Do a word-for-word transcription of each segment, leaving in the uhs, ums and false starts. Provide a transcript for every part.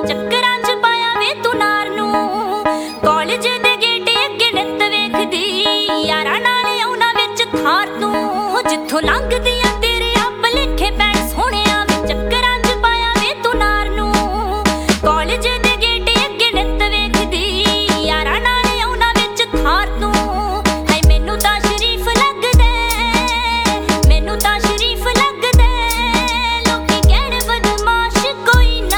ਚੱਕਰਾਂ ਚ ਪਾਇਆ ਵੇ ਤੂੰ ਨਾਰ ਨੂੰ ਕਾਲਜ ਦੇ ਗੇਟ ਅੱਗੇ ਨਿੱਤ ਵੇਖਦੀ ਯਾਰਾਂ ਨਾਲ ਆਉਣਾ ਵਿੱਚ ਥਾਰ ਤੂੰ ਜਿੱਥੋਂ ਲੰਘਦੀਆਂ ਤੇਰੇ ਆਪ ਲਿਖੇ ਪੈਣ ਸੋਹਣਿਆ ਵੇ ਚੱਕਰਾਂ ਚ ਪਾਇਆ ਵੇ ਤੂੰ ਨਾਰ ਨੂੰ ਕਾਲਜ ਦੇ ਗੇਟ ਅੱਗੇ ਨਿੱਤ ਵੇਖਦੀ ਯਾਰਾਂ ਨਾਲ ਆਉਣਾ ਵਿੱਚ ਥਾਰ ਤੂੰ ਹਾਏ ਮੈਨੂੰ ਤਾਂ ਸ਼ਰੀਫ ਲੱਗਦਾ ਮੈਨੂੰ ਤਾਂ ਸ਼ਰੀਫ ਲੱਗਦਾ ਲੋਕੀ ਕਹਿਣ ਬਦਮਾਸ਼ ਕੋਈ ਨਾ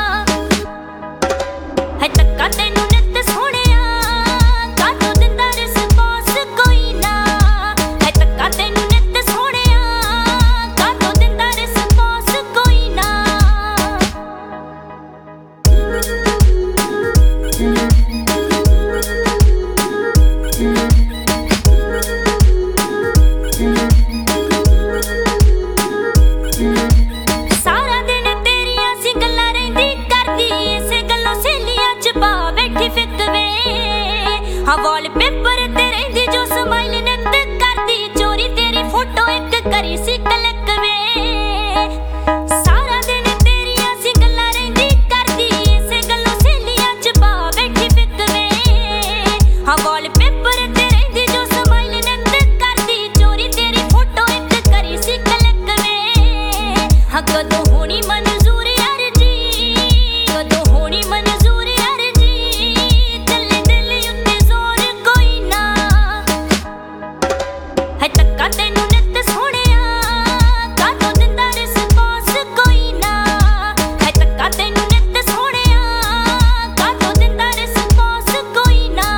ਹਾਏ ਤੱਕਾ ਤੈਨੂੰ ਨਿੱਤ ਸੋਹਣਿਆ ਕਾਹਤੋਂ ਦਿੰਦਾ ਰਿਸਪੌਂਸ ਕੋਈ ਨਾ ਹਾਏ ਤੱਕਾ ਤੈਨੂੰ ਨਿੱਤ ਸੋਹਣਿਆ ਕਾਹਤੋਂ ਦਿੰਦਾ ਰਿਸਪੌਂਸ ਕੋਈ ਨਾ ਸਾਰਾ ਦਿਨ ਤੇਰੀਆਂ ਸੀ ਗੱਲਾਂ ਰਹਿੰਦੀ ਕਰਦੀ ਇਸੇ ਗੱਲੋਂ ਸਹੇਲੀਆਂ ਚ ਪਾ ਬੈਠੀ ਫਿੱਕਵੇ ਹਾਂ ਵਾਲਪੇਪਰ ਤੇ ਰਹਿੰਦੀ ਜੋ ਸਮਾਈਲ ਨਿੱਤ ਕਰਦੀ ਚੋਰੀ ਤੇਰੀ ਫੋਟੋ ਇੱਕ ਕਰੀ ਸੀ ਕਲਿੱਕ ਵੇ ਸਾਰਾ ਦਿਨ ਤੇਰੀਆਂ ਸੀ ਗੱਲਾਂ ਰਹਿੰਦੀ ਕਰਦੀ ਇਸੇ ਗੱਲੋਂ ਸਹੇਲੀਆਂ ਚ ਪਾ ਬੈਠੀ ਫਿੱਕਵੇ ਹਾਂ ਵਾਲਪੇਪਰ ਤੇ ਰਹਿੰਦੀ ਜੋ ਸਮਾਈਲ ਨਿੱਤ ਕਰਦੀ ਚੋਰੀ ਤੇਰੀ ਫੋਟੋ ਇੱਕ ਕਰੀ ਸੀ ਕਲਿੱਕ ਵੇ ਹਾਂ ਕਦੋਂ ਹੋਣੀ ਮਨਜ਼ੂਰ ਅਰਜੀ ਕਦੋਂ ਹੋਣੀ ਮਨਜ਼ੂਰ ਅਰਜੀ ਚੱਲੇ ਦਿਲ ਉੱਤੇ ਜ਼ੋਰ ਕੋਈ ਨਾ ਹਾਏ ਤੱਕਾ ਤੈਨੂੰ ਨਿੱਤ ਸੋਹਣਿਆ ਕਾਹਤੋਂ ਦਿੰਦਾ ਰਿਸਪੌਂਸ ਕੋਈ ਨਾ ਹਾਏ ਤੱਕਾ ਤੈਨੂੰ ਨਿੱਤ ਸੋਹਣਿਆ ਕਾਹਤੋਂ ਦਿੰਦਾ ਰਿਸਪੌਂਸ ਕੋਈ ਨਾ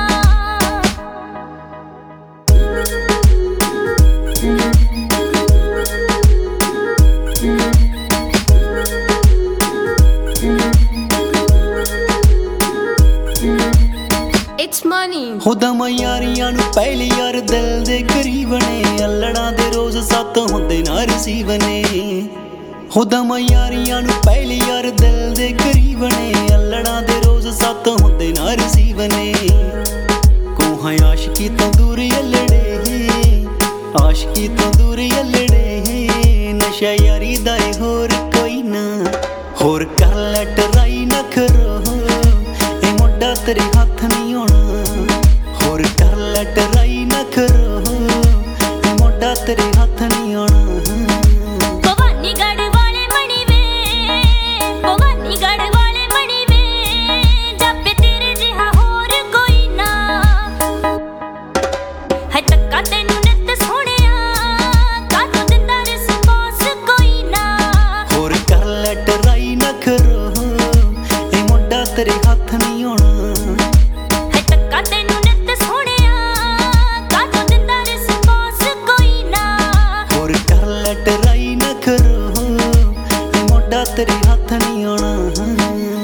It's money. ਹੁਦਾ ਮੈਂ ਯਾਰੀਆਂ ਨੂੰ ਪਹਿਲੀ ਯਾਰ ਦਿਲ ਦੇ ਕਰੀਬ ਨੇ ਅਲੜਾਂ ਦੇ ਰੋਜ਼ ਸੱਤ ਹੁੰਦੇ ਨਾ ਰਸੀਬ ਨੇ ਹੁਦਾ ਮੈਂ ਯਾਰੀਆਂ ਨੂੰ ਪਹਿਲੀ ਯਾਰ ਦਿਲ ਦੇ ਕਰੀਬ ਨੇ ਅਲੜਾਂ ਦੇ ਰੋਜ਼ ਸੱਤ ਹੁੰਦੇ ਨਾ ਰਸੀਬ ਨੇ ਕੋਹਾਂ ਆਸ਼ਕੀ ਤੋਂ ਦੂਰ ਅਲੜੇ ਆਸ਼ਕੀ ਤੋਂ ਦੂਰ ਅਲੜੇ ਨਸ਼ਾ ਯਾਰੀ ਦਾ ਏ ਹੋਰ ਕੋਈ ਨਾ ਹੋਰ ਕਰ ਲੈ ਟਰਾਈ ਨਾ ਕਰੋ ਇਹ ਮੁੰਡਾ ਤੇਰੇ ਹੱਥ ਨਹੀਂ ਆਉਣਾ ਹੋਰ ਕਰ ਲੈ ਟਰਾਈ ਨਾ ਕਰੋ ਇਹ ਮੁੰਡਾ ਤੇਰੇ ਹੱਥ ਨਹੀਂ ਆਉਣਾ ਭਵਾਨੀਗੜ੍ਹ ਵਾਲੇ ਮਣੀ ਵੇ ਭਵਾਨੀਗੜ੍ਹ ਵਾਲੇ ਮਣੀ ਵੇ ਜਾਪੇ ਤੇਰੇ ਜਿਹਾ ਹੋਰ ਕੋਈ ਨਾ ਹਾਏ ਤੱਕਾ ਤੈਨੂੰ ਨਿੱਤ ਸੋਹਣਿਆ ਕਾਹਤੋਂ ਦਿੰਦਾ ਰਿਸਪੌਂਸ ਕੋਈ ਨਾ ਹੋਰ ਕਰ ਲੈ ਟਰਾਈ ਨਾ ਕਰੋ ਇਹ ਮੁੰਡਾ ਤੇਰੇ ਹੱਥ ਨਹੀਂ ਆਉਣਾ ਹਾਏ ਤੱਕਾ ਤੈਨੂੰ ਨਿੱਤ ਸੋਹਣਿਆ ਕਾਹਤੋਂ ਦਿੰਦਾ ਰਿਸਪੌਂਸ ਕੋਈ ਨਾ ਹੋਰ ਕਰ ਲੈ ਟਰਾਈ ਨਾ ਕਰੋ ਇਹ ਮੁੰਡਾ ਤੇਰੇ ਹੱਥ ਨਹੀਂ ਆਉਣਾ